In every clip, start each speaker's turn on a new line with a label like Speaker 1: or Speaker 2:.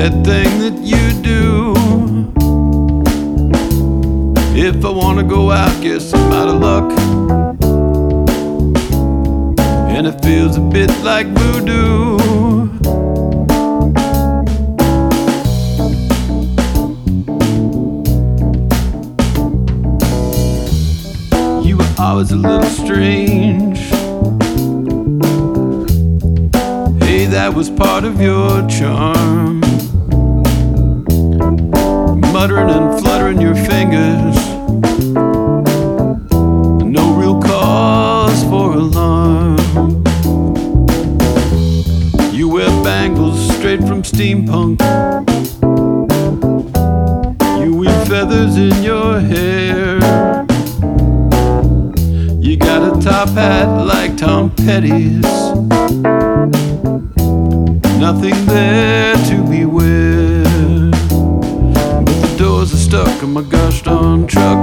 Speaker 1: that thing that you do. If I wanna go out, guess I'm out of luck. And it feels a bit like voodoo. You were always a little strange. Hey, that was part of your charm. Muttering and fluttering your fingers, no real cause for alarm. You wear bangles straight from steampunk. You weave feathers in your hair. You got a top hat like Tom Petty's. Nothing there to beware. But the doors are stuck in my gosh darn truck.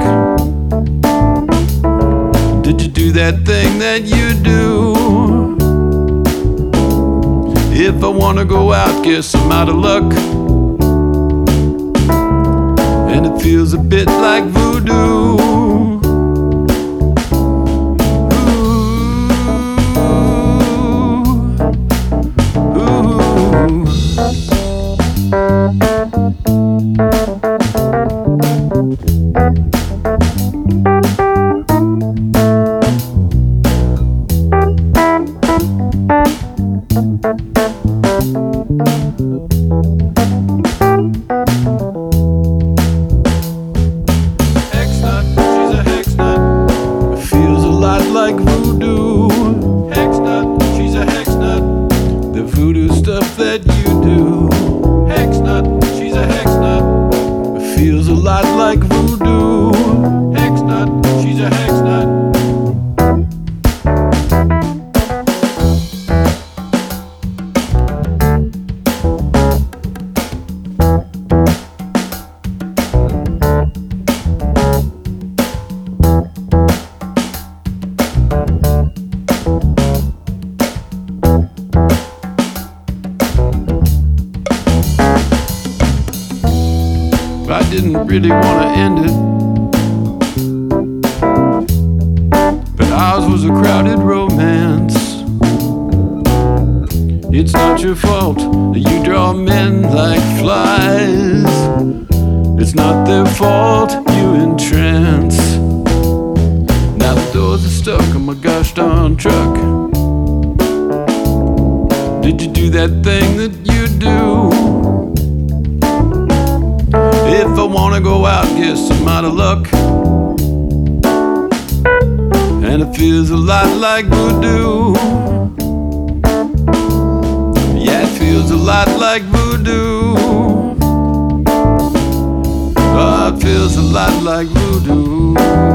Speaker 1: Did you do that thing that you do? If I wanna go out, guess I'm out of luck. And it feels a bit like voodoo. Like voodoo. Hex nut, she's a hex nut. The voodoo stuff that you do. Hex nut, she's a hex nut. It feels a lot like voodoo. Hex nut, she's a hex nut. I didn't really want to end it, but ours was a crowded romance. It's not your fault that you draw men like flies. It's not their fault you entrance. Now the doors are stuck on my gosh darn truck. Did you do that thing that you do? If I wanna go out, guess I'm out of luck. And it feels a lot like voodoo. Yeah, it feels a lot like voodoo. Oh, it feels a lot like voodoo.